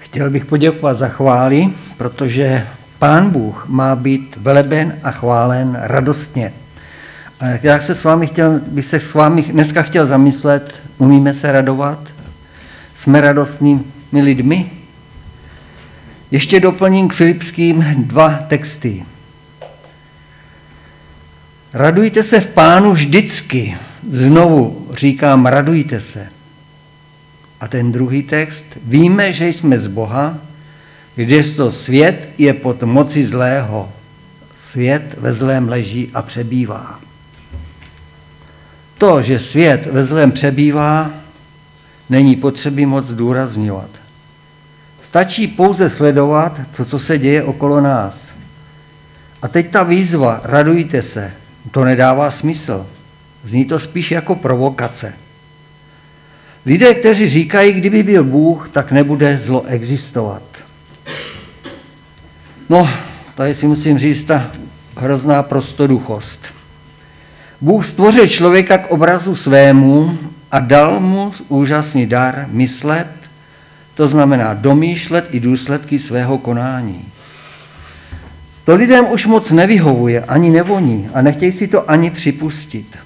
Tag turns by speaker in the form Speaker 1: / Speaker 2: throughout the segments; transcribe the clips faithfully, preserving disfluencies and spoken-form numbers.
Speaker 1: Chtěl bych poděkovat za chvály, protože Pán Bůh má být veleben a chválen radostně. A já se s vámi chtěl, bych se s vámi dneska chtěl zamyslet, umíme se radovat? Jsme radostnými lidmi? Ještě doplním k Filipským dva texty. Radujte se v Pánu vždycky. Znovu říkám, radujte se. A ten druhý text, víme, že jsme z Boha, kdežto svět je pod moci zlého. Svět ve zlém leží a přebývá. To, že svět ve zlém přebývá, není potřeby moc zdůrazňovat. Stačí pouze sledovat to, co se děje okolo nás. A teď ta výzva, radujte se, to nedává smysl. Zní to spíš jako provokace. Lidé, kteří říkají, kdyby byl Bůh, tak nebude zlo existovat. No, tady si musím říct ta hrozná prostoduchost. Bůh stvořil člověka k obrazu svému a dal mu úžasný dar myslet, to znamená domýšlet i důsledky svého konání. To lidem už moc nevyhovuje, ani nevoní a nechtějí si to ani připustit.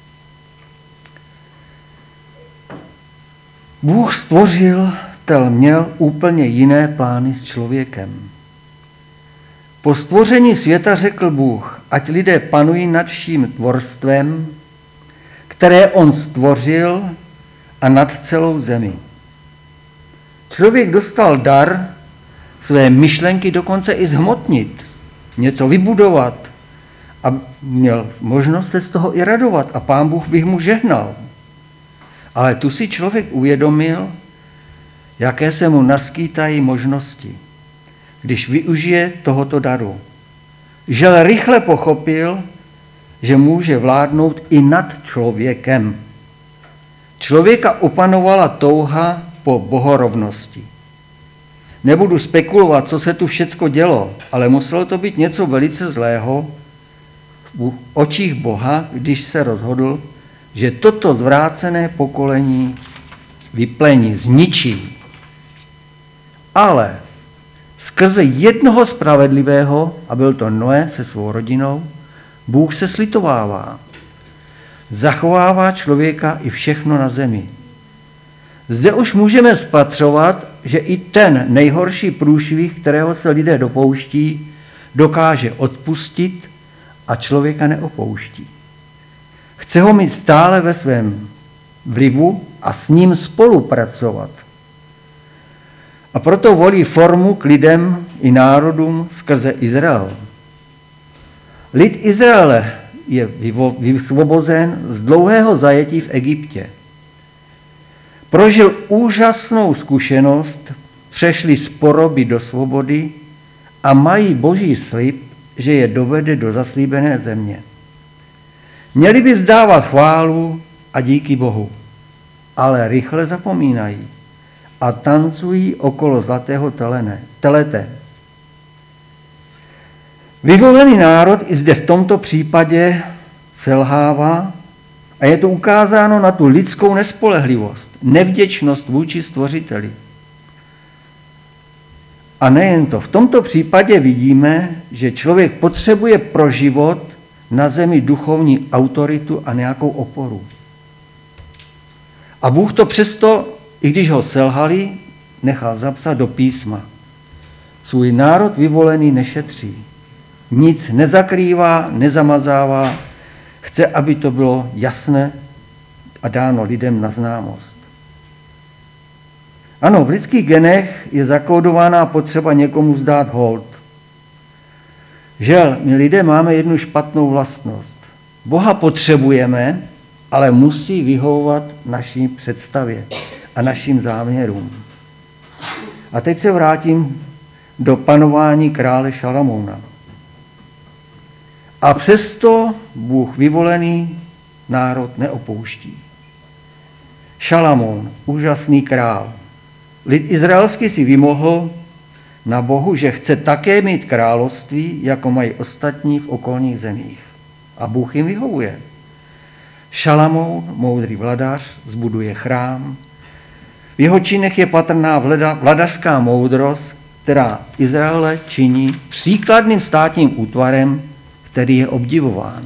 Speaker 1: Bůh stvořil, tel měl úplně jiné plány s člověkem. Po stvoření světa řekl Bůh, ať lidé panují nad vším tvorstvem, které on stvořil a nad celou zemi. Člověk dostal dar své myšlenky dokonce i zhmotnit, něco vybudovat a měl možnost se z toho i radovat a Pán Bůh bych mu žehnal. Ale tu si člověk uvědomil, jaké se mu naskýtají možnosti, když využije tohoto daru. Žel rychle pochopil, že může vládnout i nad člověkem. Člověka opanovala touha po bohorovnosti. Nebudu spekulovat, co se tu všecko dělo, ale muselo to být něco velice zlého v očích Boha, když se rozhodl, že toto zvrácené pokolení vyplení, zničí. Ale skrze jednoho spravedlivého, a byl to Noé se svou rodinou, Bůh se slitovává. Zachovává člověka i všechno na zemi. Zde už můžeme spatřovat, že i ten nejhorší průšvih, kterého se lidé dopouští, dokáže odpustit a člověka neopouští. Chce ho mít stále ve svém vlivu a s ním spolupracovat. A proto volí formu k lidem i národům skrze Izrael. Lid Izraele je vysvobozen z dlouhého zajetí v Egyptě. Prožil úžasnou zkušenost, přešli z poroby do svobody a mají boží slib, že je dovede do zaslíbené země. Měli by vzdávat chválu a díky Bohu, ale rychle zapomínají a tancují okolo zlatého telene, telete. Vyvolený národ i zde v tomto případě selhává a je to ukázáno na tu lidskou nespolehlivost, nevděčnost vůči stvořiteli. A nejen to, v tomto případě vidíme, že člověk potřebuje pro život na zemi duchovní autoritu a nějakou oporu. A Bůh to přesto, i když ho selhali, nechal zapsat do písma. Svůj národ vyvolený nešetří. Nic nezakrývá, nezamazává. Chce, aby to bylo jasné a dáno lidem na známost. Ano, v lidských genech je zakódovaná potřeba někomu zdát hold. Žel, my lidé máme jednu špatnou vlastnost. Boha potřebujeme, ale musí vyhovovat naší představě a našim záměrům. A teď se vrátím do panování krále Šalamouna. A přesto Bůh vyvolený národ neopouští. Šalamoun, úžasný král. Lid izraelský si vymohl na Bohu, že chce také mít království, jako mají ostatní v okolních zemích. A Bůh jim vyhovuje. Šalamoun, moudrý vladař, zbuduje chrám, V jeho činech je patrná vladařská moudrost, která Izraele činí příkladným státním útvarem, který je obdivován.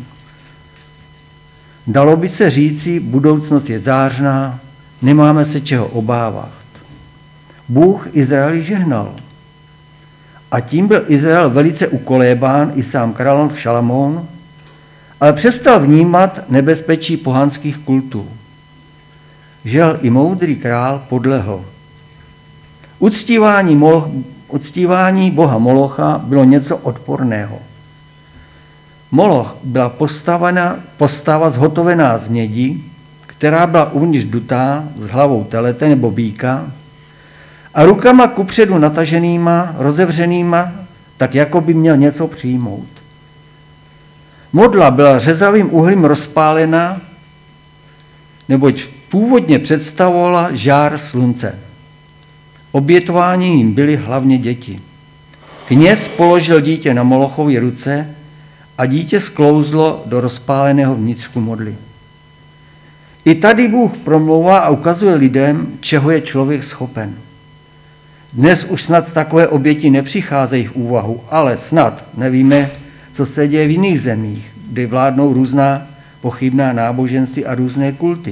Speaker 1: Dalo by se říci, budoucnost je zářná, nemáme se čeho obávat. Bůh Izraeli žehnal. A tím byl Izrael velice ukolébán, i sám král Šalamoun, ale přestal vnímat nebezpečí pohanských kultů. Žel i moudrý král podlehl. Uctívání, moloch, uctívání boha Molocha bylo něco odporného. Moloch byla postavena, postava zhotovená z mědi, která byla uvnitř dutá s hlavou telete nebo býka a rukama kupředu nataženýma, rozevřenýma, tak jako by měl něco přijmout. Modla byla řezavým uhlím rozpálena, neboť původně představovala žár slunce. Obětování jim byly hlavně děti. Kněz položil dítě na Molochovy ruce a dítě sklouzlo do rozpáleného vnitřku modly. I tady Bůh promlouvá a ukazuje lidem, čeho je člověk schopen. Dnes už snad takové oběti nepřicházejí v úvahu, ale snad nevíme, co se děje v jiných zemích, kde vládnou různá pochybná náboženství a různé kulty.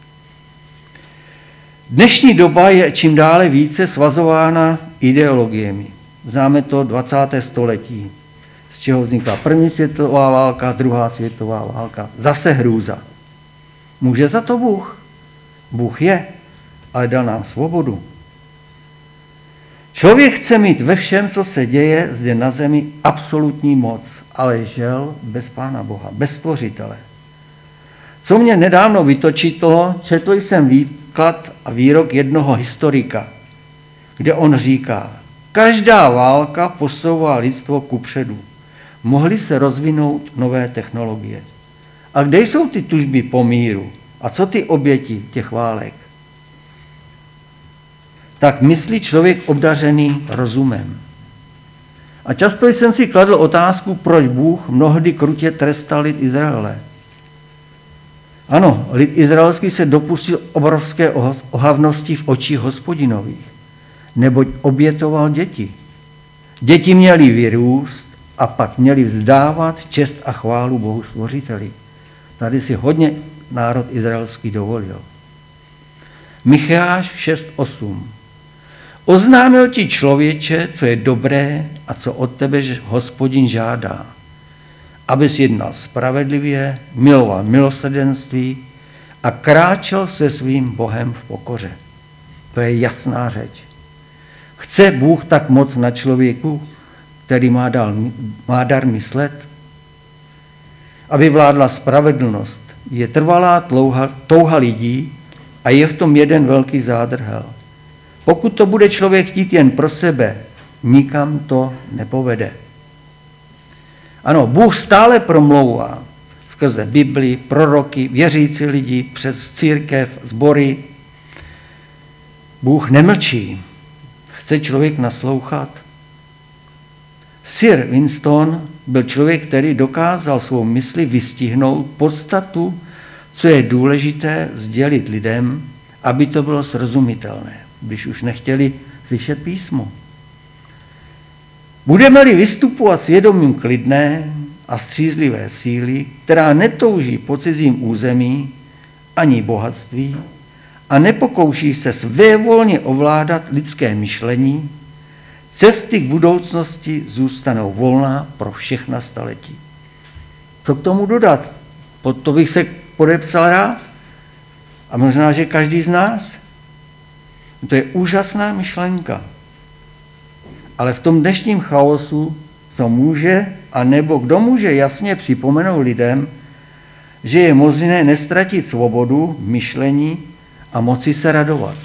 Speaker 1: Dnešní doba je čím dále více svazována ideologiemi. Známe to dvacáté století, z čeho vznikla první světová válka, druhá světová válka, zase hrůza. Může za to Bůh? Bůh je, ale dal nám svobodu. Člověk chce mít ve všem, co se děje zde na zemi, absolutní moc, ale žel bez Pána Boha, bez Stvořitele. Co mě nedávno vytočilo, četl jsem výklad a výrok jednoho historika, kde on říká, každá válka posouvá lidstvo kupředu. Mohly se rozvinout nové technologie. A kde jsou ty tužby po míru? A co ty oběti těch válek? Tak myslí člověk obdařený rozumem. A často jsem si kladl otázku, proč Bůh mnohdy krutě trestal lid Izraele. Ano, lid izraelský se dopustil obrovské ohavnosti v očích Hospodinových, neboť obětoval děti. Děti měly vyrůst a pak měli vzdávat čest a chválu Bohu Stvořiteli. Tady si hodně národ izraelský dovolil. Micheáš šest osm. Oznámil ti člověče, co je dobré a co od tebe Hospodin žádá, abys jednal spravedlivě, miloval milosrdenství a kráčel se svým Bohem v pokoře. To je jasná řeč. Chce Bůh tak moc na člověku, který má, dal, má dar myslet? Aby vládla spravedlnost, je trvalá touha, touha lidí a je v tom jeden velký zádrhel. Pokud to bude člověk chtít jen pro sebe, nikam to nepovede. Ano, Bůh stále promlouvá skrze Bibli, proroky, věřící lidi, přes církev, sbory. Bůh nemlčí. Chce člověk naslouchat? Sir Winston byl člověk, který dokázal svou mysli vystihnout podstatu, co je důležité sdělit lidem, aby to bylo srozumitelné, když už nechtěli slyšet písmo. Budeme-li vystupovat svědomím klidné a střízlivé síly, která netouží po cizím území ani bohatství a nepokouší se svévolně ovládat lidské myšlení, cesty k budoucnosti zůstanou volná pro všechna staletí. Co k tomu dodat? Pod to bych se podepsal rád. A možná, že každý z nás. To je úžasná myšlenka. Ale v tom dnešním chaosu, co může, a nebo kdo může jasně připomenout lidem, že je možné nestratit svobodu, myšlení a moci se radovat.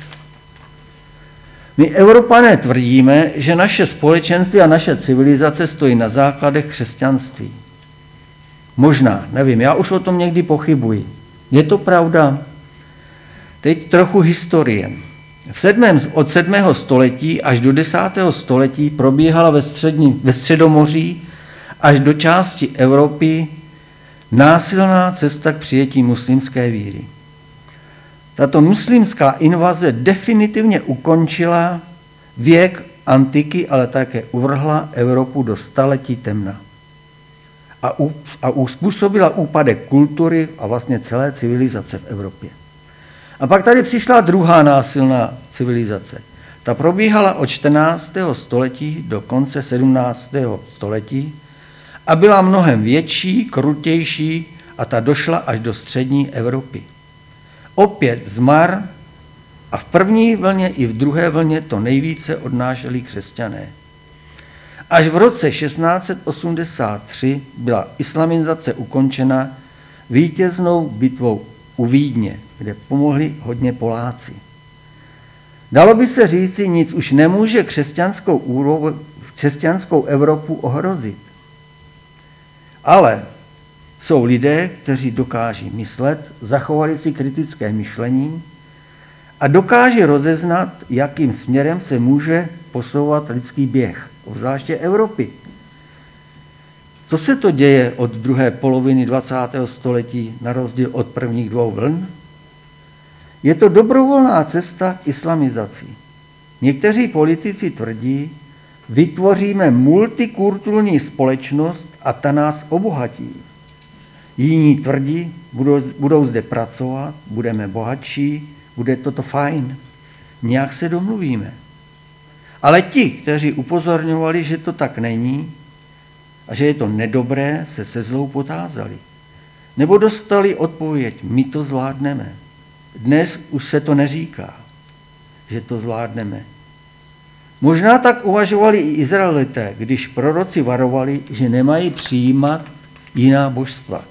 Speaker 1: My Evropané tvrdíme, že naše společenství a naše civilizace stojí na základech křesťanství. Možná, nevím, já už o tom někdy pochybuji. Je to pravda? Teď trochu historie. V sedmém, od sedmého století až do desátého století probíhala ve, střední, ve Středomoří až do části Evropy násilná cesta k přijetí muslimské víry. Tato muslimská invaze definitivně ukončila věk antiky, ale také uvrhla Evropu do staletí temna. A, u, a uspůsobila úpadek kultury a vlastně celé civilizace v Evropě. A pak tady přišla druhá násilná civilizace. Ta probíhala od čtrnáctého století do konce sedmnáctého století a byla mnohem větší, krutější a ta došla až do střední Evropy. Opět zmar a v první vlně i v druhé vlně to nejvíce odnášeli křesťané. Až v roce šestnáct set osmdesát tři byla islamizace ukončena vítěznou bitvou u Vídně, kde pomohli hodně Poláci. Dalo by se říci, nic už nemůže křesťanskou, úrov, křesťanskou Evropu ohrozit. Ale jsou lidé, kteří dokáží myslet, zachovali si kritické myšlení a dokáží rozeznat, jakým směrem se může posouvat lidský běh, obzvláště Evropy. Co se to děje od druhé poloviny dvacátého století na rozdíl od prvních dvou vln? Je to dobrovolná cesta k islamizaci. Někteří politici tvrdí, vytvoříme multikulturní společnost a ta nás obohatí. Jiní tvrdí, budou, budou zde pracovat, budeme bohatší, bude toto fajn. Nějak se domluvíme. Ale ti, kteří upozorňovali, že to tak není a že je to nedobré, se se zlou potázali. Nebo dostali odpověď, my to zvládneme. Dnes už se to neříká, že to zvládneme. Možná tak uvažovali i Izraelité, když proroci varovali, že nemají přijímat jiná božstva.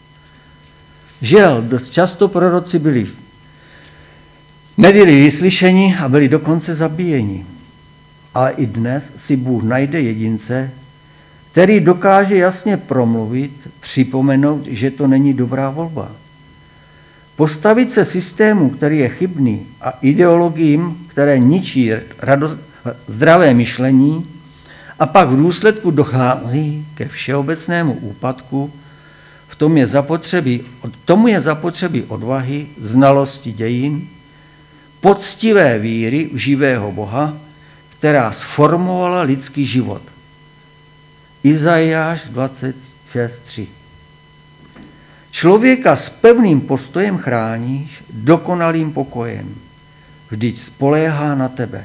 Speaker 1: Žel, dost často proroci byli, nebyli vyslyšeni a byli dokonce zabíjeni. Ale i dnes si Bůh najde jedince, který dokáže jasně promluvit, připomenout, že to není dobrá volba. Postavit se systému, který je chybný, a ideologiím, které ničí radost, zdravé myšlení, a pak v důsledku dochází ke všeobecnému úpadku, v tom je zapotřebí, tomu je zapotřebí odvahy, znalosti dějin, poctivé víry v živého Boha, která sformovala lidský život. Izajáš dvacet šest tři. Člověka s pevným postojem chráníš, dokonalým pokojem. Vždyť spoléhá na tebe.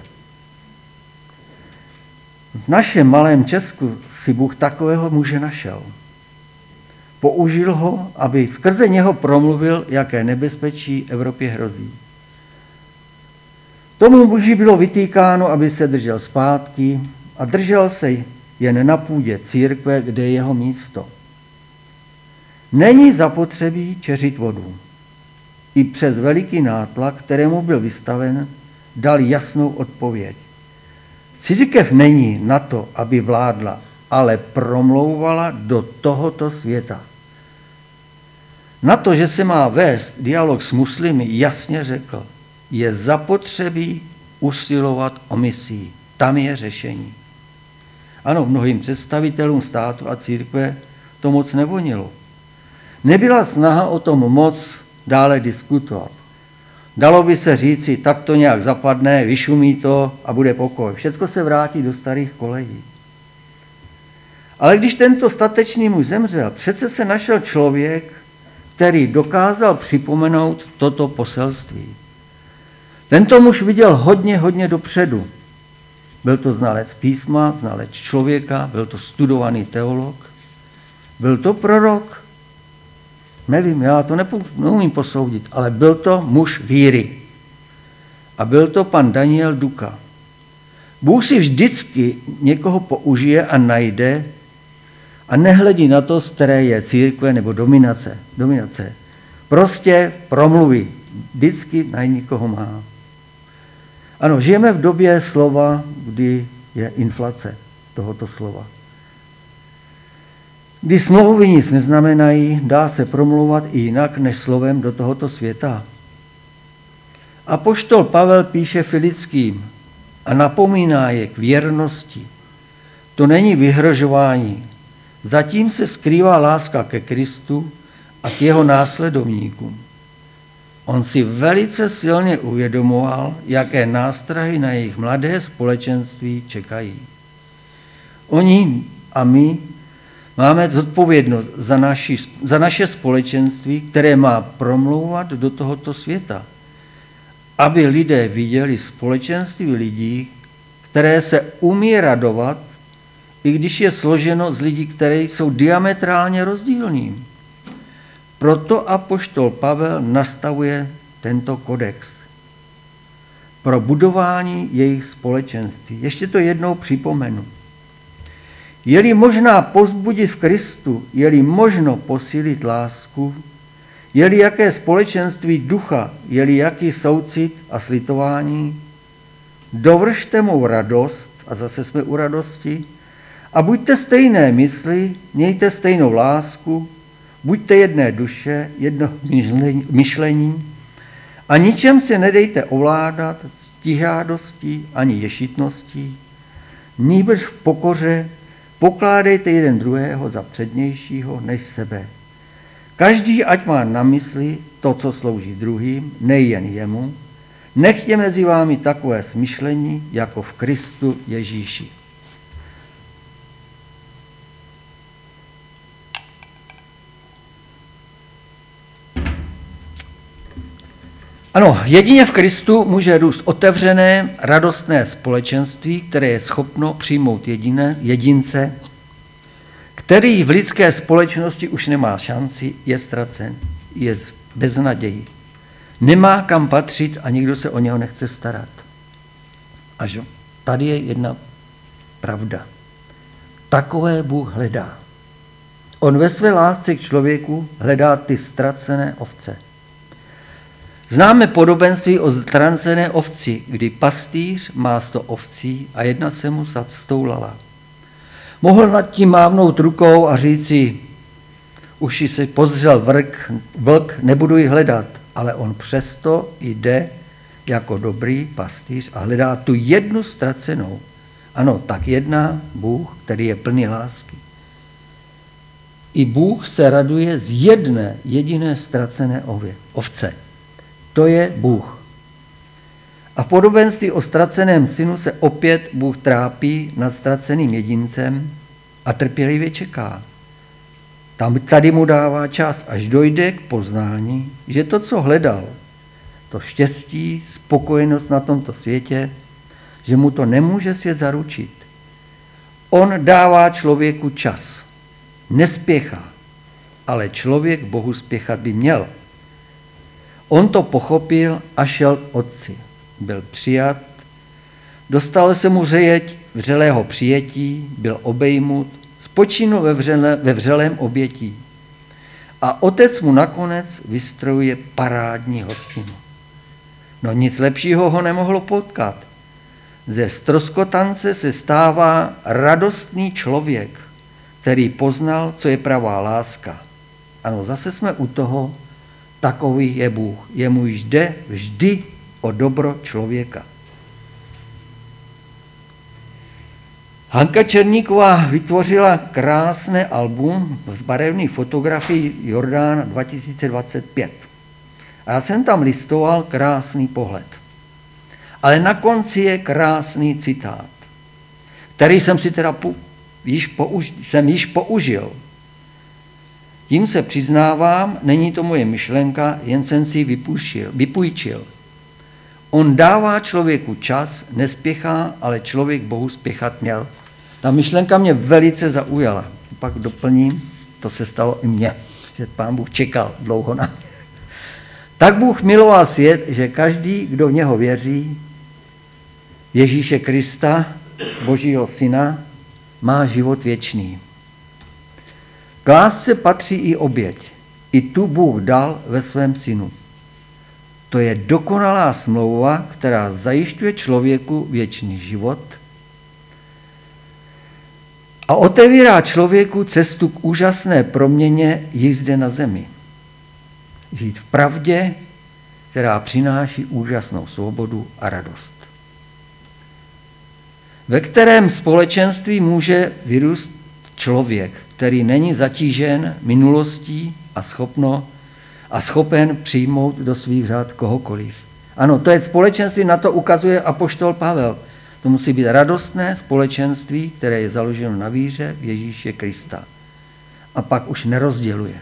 Speaker 1: V našem malém Česku si Bůh takového muže našel. Použil ho, aby skrze něho promluvil, jaké nebezpečí Evropě hrozí. Tomu muži bylo vytýkáno, aby se držel zpátky a držel se jen na půdě církve, kde je jeho místo. Není zapotřebí čeřit vodu. I přes veliký nátlak, kterému byl vystaven, dal jasnou odpověď. Církev není na to, aby vládla, ale promlouvala do tohoto světa. Na to, že se má vést dialog s muslimy, jasně řekl, je zapotřebí usilovat o misii. Tam je řešení. Ano, mnohým představitelům státu a církve to moc nevonilo. Nebyla snaha o tom moc dále diskutovat. Dalo by se říci, tak to nějak zapadne, vyšumí to a bude pokoj. Všecko se vrátí do starých kolejí. Ale když tento statečný muž zemřel, přece se našel člověk, který dokázal připomenout toto poselství. Tento muž viděl hodně, hodně dopředu. Byl to znalec písma, znalec člověka, byl to studovaný teolog, byl to prorok. Nevím, já to neumím posoudit, ale byl to muž víry. A byl to pan Daniel Duka. Bůh si vždycky někoho použije a najde a nehledí na to, z které je církve nebo dominace. dominace. Prostě promluví. Vždycky na někoho má. Ano, žijeme v době slova, kdy je inflace tohoto slova. Když smlouvy nic neznamenají, dá se promlouvat i jinak než slovem do tohoto světa. Apoštol Pavel píše Filickým a napomíná je k věrnosti. To není vyhrožování. Zatím se skrývá láska ke Kristu a k jeho následovníkům. On si velice silně uvědomoval, jaké nástrahy na jejich mladé společenství čekají. Oni a my máme zodpovědnost za, naši, za naše společenství, které má promlouvat do tohoto světa, aby lidé viděli společenství lidí, které se umí radovat, i když je složeno z lidí, které jsou diametrálně rozdílní. Proto apoštol Pavel nastavuje tento kodex pro budování jejich společenství. Ještě to jednou připomenu. Je-li možná povzbudit v Kristu, je-li možno posílit lásku, je-li jaké společenství ducha, je-li jaký soucit a slitování, dovršte mou radost, a zase jsme u radosti, a buďte stejné mysli, mějte stejnou lásku, buďte jedné duše, jedno myšlení a ničem se nedejte ovládat ctižádostí ani ješitností, nýbrž v pokoře pokládejte jeden druhého za přednějšího než sebe. Každý ať má na mysli to, co slouží druhým, nejen jemu, nech je mezi vámi takové smyšlení, jako v Kristu Ježíši. Ano, jedině v Kristu může růst otevřené, radostné společenství, které je schopno přijmout jediné, jedince, který v lidské společnosti už nemá šanci, je ztracen, je bez naději. Nemá kam patřit a nikdo se o něho nechce starat. Až tady je jedna pravda. Takové Bůh hledá. On ve své lásce k člověku hledá ty ztracené ovce. Známe podobenství o ztracené ovci, kdy pastýř má sto ovcí a jedna se mu zastoulala. Mohl nad tím mávnout rukou a říci, už si pozřel vrk, vlk, nebudu ji hledat, ale on přesto jde jako dobrý pastýř a hledá tu jednu ztracenou. Ano, tak jedná Bůh, který je plný lásky. I Bůh se raduje z jedné jediné ztracené ovce. To je Bůh. A v podobenství o ztraceném synu se opět Bůh trápí nad ztraceným jedincem a trpělivě čeká. Tam tady mu dává čas, až dojde k poznání, že to, co hledal, to štěstí, spokojenost na tomto světě, že mu to nemůže svět zaručit. On dává člověku čas. Nespěchá, ale člověk Bohu spěchat by měl. On to pochopil a šel k otci. Byl přijat, dostal se muřejeť vřelého přijetí, byl obejmut, spočinul ve, vřele, ve vřelém obětí. A otec mu nakonec vystrojuje parádní hostinu. No nic lepšího ho nemohlo potkat. Ze ztroskotance se stává radostný člověk, který poznal, co je pravá láska. Ano, zase jsme u toho, takový je Bůh. Jemu jde vždy o dobro člověka. Hanka Černíková vytvořila krásné album z barevných fotografií Jordán dva tisíce dvacet pět. A já jsem tam listoval krásný pohled. Ale na konci je krásný citát, který jsem si teda po, již, použ, jsem již použil. Tím se přiznávám, není to moje myšlenka, jen jsem si ji vypůjčil, vypůjčil. On dává člověku čas, nespěchá, ale člověk Bohu spěchat měl. Ta myšlenka mě velice zaujala. Pak doplním, to se stalo i mně, že Pán Bůh čekal dlouho na mě. Tak Bůh miloval svět, že každý, kdo v něho věří, Ježíše Krista, Božího syna, má život věčný. K lásce patří i oběť. I tu Bůh dal ve svém synu. To je dokonalá smlouva, která zajišťuje člověku věčný život a otevírá člověku cestu k úžasné proměně jízdy na zemi. Žít v pravdě, která přináší úžasnou svobodu a radost. Ve kterém společenství může vyrůst člověk, který není zatížen minulostí a schopno a schopen přijmout do svých řád kohokoliv. Ano, to je společenství, na to ukazuje apoštol Pavel. To musí být radostné společenství, které je založeno na víře v Ježíše Krista. A pak už nerozděluje.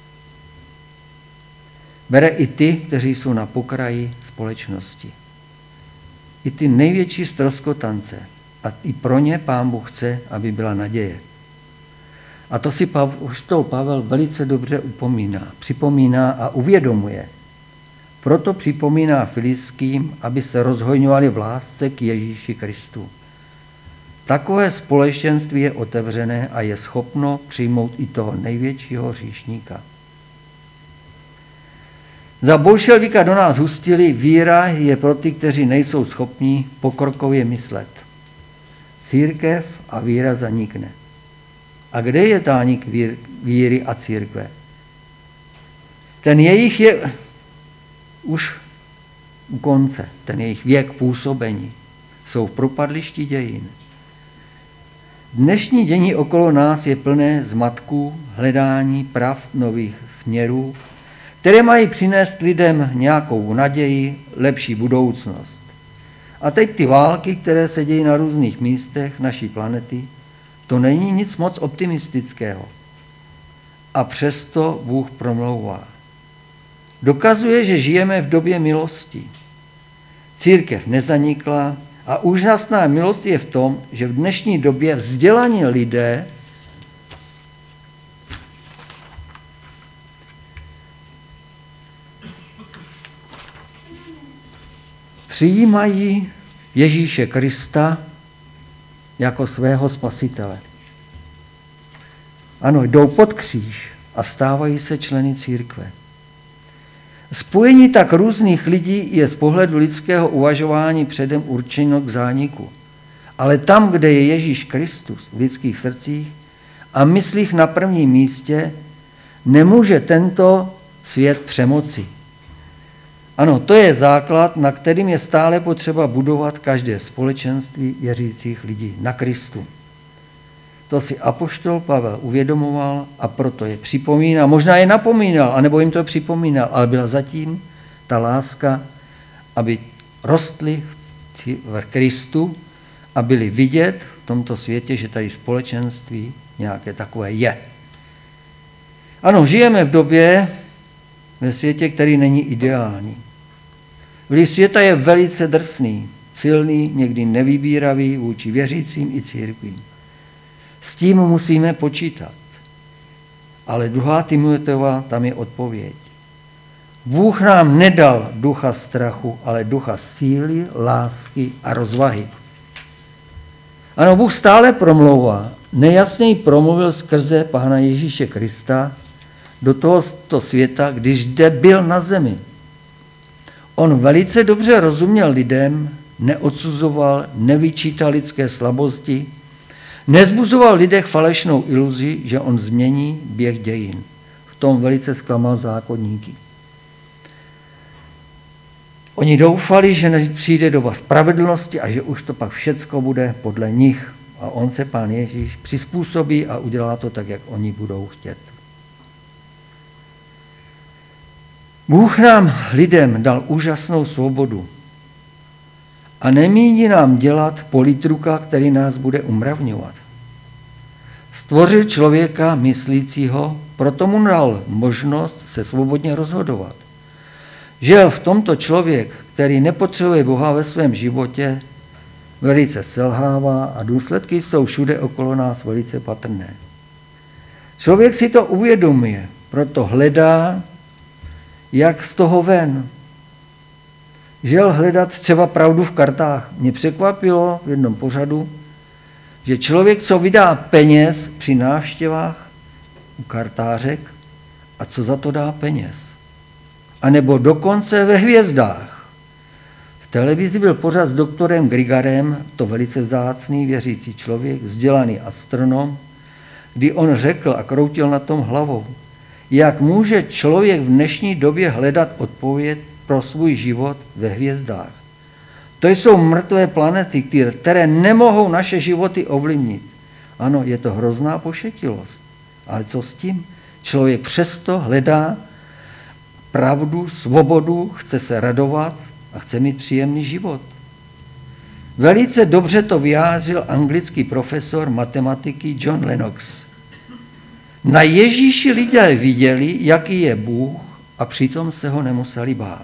Speaker 1: Bere i ty, kteří jsou na pokraji společnosti. I ty největší ztroskotance. A i pro ně Pán Bůh chce, aby byla naděje. A to si apoštol Pavel velice dobře upomíná, připomíná a uvědomuje. Proto připomíná Filiským, aby se rozhojňovali v lásce k Ježíši Kristu. Takové společenství je otevřené a je schopno přijmout i toho největšího hříšníka. Za bolševika do nás hustili, víra je pro ty, kteří nejsou schopní pokrokově myslet. Církev a víra zanikne. A kde je zánik víry a církve? Ten jejich je už u konce, ten jejich věk působení. Jsou v propadlišti dějin. Dnešní dění okolo nás je plné zmatků, hledání prav nových směrů, které mají přinést lidem nějakou naději, lepší budoucnost. A teď ty války, které se dějí na různých místech naší planety, to není nic moc optimistického. A přesto Bůh promlouvá. Dokazuje, že žijeme v době milosti. Církev nezanikla a úžasná milost je v tom, že v dnešní době vzdělaní lidé přijímají Ježíše Krista jako svého spasitele. Ano, jdou pod kříž a stávají se členy církve. Spojení tak různých lidí je z pohledu lidského uvažování předem určeno k zániku. Ale tam, kde je Ježíš Kristus v lidských srdcích a myslích na prvním místě, nemůže tento svět přemoci. Ano, to je základ, na kterým je stále potřeba budovat každé společenství věřících lidí na Kristu. To si apoštol Pavel uvědomoval a proto je připomínal, možná je napomínal, anebo jim to připomínal, ale byla zatím ta láska, aby rostli v Kristu a byli vidět v tomto světě, že tady společenství nějaké takové je. Ano, žijeme v době, ve světě, který není ideální. Vliv světa je velice drsný, silný, někdy nevybíravý vůči věřícím i církvím. S tím musíme počítat. Ale druhá Timoteova, tam je odpověď. Bůh nám nedal ducha strachu, ale ducha síly, lásky a rozvahy. Ano, Bůh stále promlouvá. Nejasněji promluvil skrze Pána Ježíše Krista do tohoto světa, když zde byl na zemi. On velice dobře rozuměl lidem, neodsuzoval, nevyčítal lidské slabosti, nezbuzoval lidech falešnou iluzi, že on změní běh dějin. V tom velice zklamal zákonníky. Oni doufali, že přijde doba spravedlnosti a že už to pak všecko bude podle nich. A on se, Pán Ježíš, přizpůsobí a udělá to tak, jak oni budou chtět. Bůh nám lidem dal úžasnou svobodu a nemíní nám dělat politruka, který nás bude umravňovat. Stvořil člověka myslícího, proto mu dal možnost se svobodně rozhodovat. Žil v tomto člověk, který nepotřebuje Boha ve svém životě, velice selhává a důsledky jsou všude okolo nás velice patrné. Člověk si to uvědomuje, proto hledá, jak z toho ven. Žel hledat třeba pravdu v kartách. Mě překvapilo v jednom pořadu, že člověk, co vydá peněz při návštěvách u kartářek a co za to dá peněz. A nebo dokonce ve hvězdách. V televizi byl pořad s doktorem Grigarem, to velice vzácný věřící člověk, vzdělaný astronom, kdy on řekl a kroutil na tom hlavou, jak může člověk v dnešní době hledat odpověď pro svůj život ve hvězdách. To jsou mrtvé planety, které nemohou naše životy ovlivnit. Ano, je to hrozná pošetilost. Ale co s tím? Člověk přesto hledá pravdu, svobodu, chce se radovat a chce mít příjemný život. Velice dobře to vyjádřil anglický profesor matematiky John Lennox. Na Ježíši lidé viděli, jaký je Bůh, a přitom se ho nemuseli bát.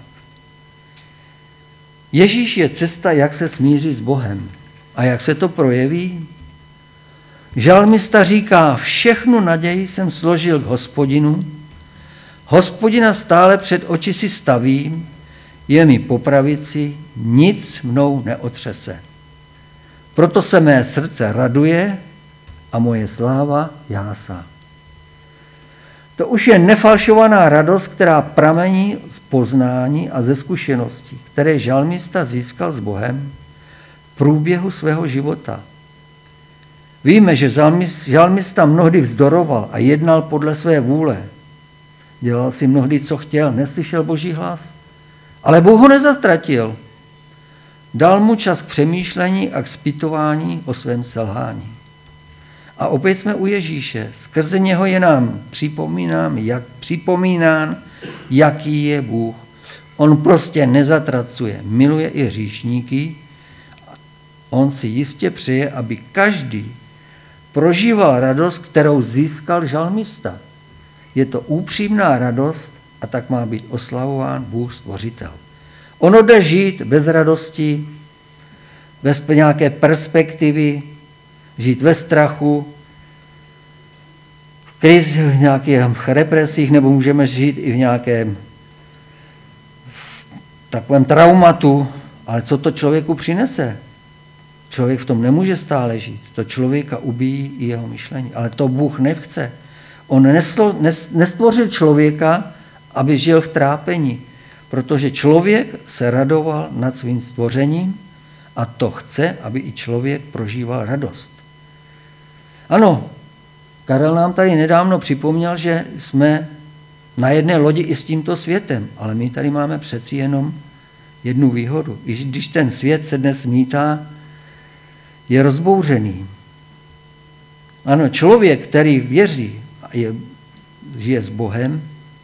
Speaker 1: Ježíš je cesta, jak se smířit s Bohem. A jak se to projeví? Žalmista říká, všechnu naději jsem složil k Hospodinu, Hospodina stále před oči si stavím, je mi po pravici, nic mnou neotřese. Proto se mé srdce raduje a moje sláva jásá. To už je nefalšovaná radost, která pramení z poznání a ze zkušeností, které žalmista získal s Bohem v průběhu svého života. Víme, že žalmista mnohdy vzdoroval a jednal podle své vůle. Dělal si mnohdy, co chtěl, neslyšel Boží hlas. Ale Bůh ho nezatratil. Dal mu čas k přemýšlení a k zpytování o svém selhání. A opět jsme u Ježíše. Skrze něho je nám připomínám, jak, připomínán, jaký je Bůh. On prostě nezatracuje, miluje i hříšníky. On si jistě přeje, aby každý prožíval radost, kterou získal žalmista. Je to upřímná radost a tak má být oslavován Bůh Stvořitel. Ono jde žít bez radosti, bez nějaké perspektivy, žít ve strachu, v krizi, v nějakých represích, nebo můžeme žít i v nějakém v takovém traumatu, ale co to člověku přinese? Člověk v tom nemůže stále žít. To člověka ubíjí i jeho myšlení. Ale to Bůh nechce. On nestvořil člověka, aby žil v trápení, protože člověk se radoval nad svým stvořením a to chce, aby i člověk prožíval radost. Ano, Karel nám tady nedávno připomněl, že jsme na jedné lodi i s tímto světem, ale my tady máme přeci jenom jednu výhodu. I když ten svět se dnes mítá, je rozbouřený. Ano, člověk, který věří a je, žije s Bohem,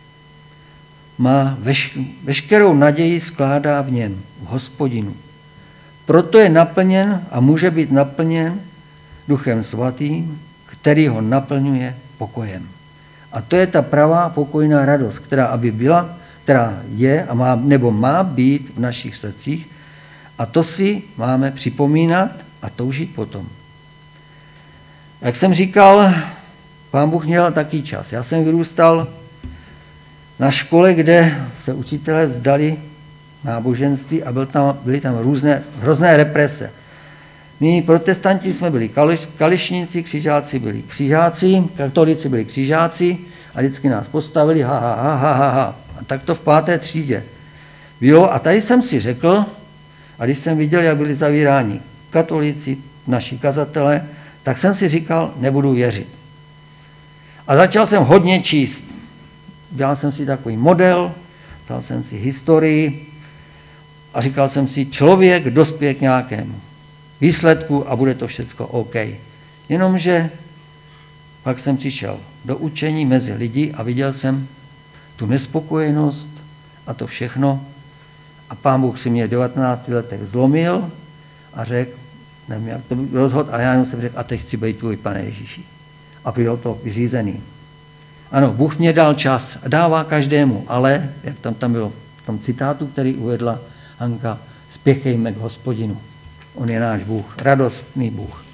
Speaker 1: má veš, veškerou naději skládá v něm, v Hospodinu. Proto je naplněn a může být naplněn Duchem Svatým, který ho naplňuje pokojem. A to je ta pravá pokojná radost, která aby byla, která je a má, nebo má být v našich srdcích. A to si máme připomínat a toužit potom. Jak jsem říkal, Pán Bůh měl taký čas. Já jsem vyrůstal na škole, kde se učitelé vzdali náboženství a byl tam, byly tam různé, hrozné represe. My protestanti jsme byli kališ, kališníci, křižáci byli křižáci, katolíci byli křižáci a vždycky nás postavili ha, ha, ha, ha, ha, ha. A tak to v páté třídě bylo. A tady jsem si řekl, a když jsem viděl, jak byli zavíráni katolíci, naši kazatelé, tak jsem si říkal, nebudu věřit. A začal jsem hodně číst. Dělal jsem si takový model, dal jsem si historii a říkal jsem si, člověk dospěje k nějakému výsledku a bude to všecko OK. Jenomže pak jsem přišel do učení mezi lidi a viděl jsem tu nespokojenost a to všechno. A Pán Bůh si mě v devatenácti letech zlomil a řekl, nevím, jak to rozhodl, a já jenom jsem řekl, a teď chci být tvůj, Pane Ježíši. A bylo to vyřízený. Ano, Bůh mě dal čas a dává každému, ale, jak tam, tam bylo v tom citátu, který uvedla Hanka, spěchejme k Hospodinu. On je náš Bůh, radostný Bůh.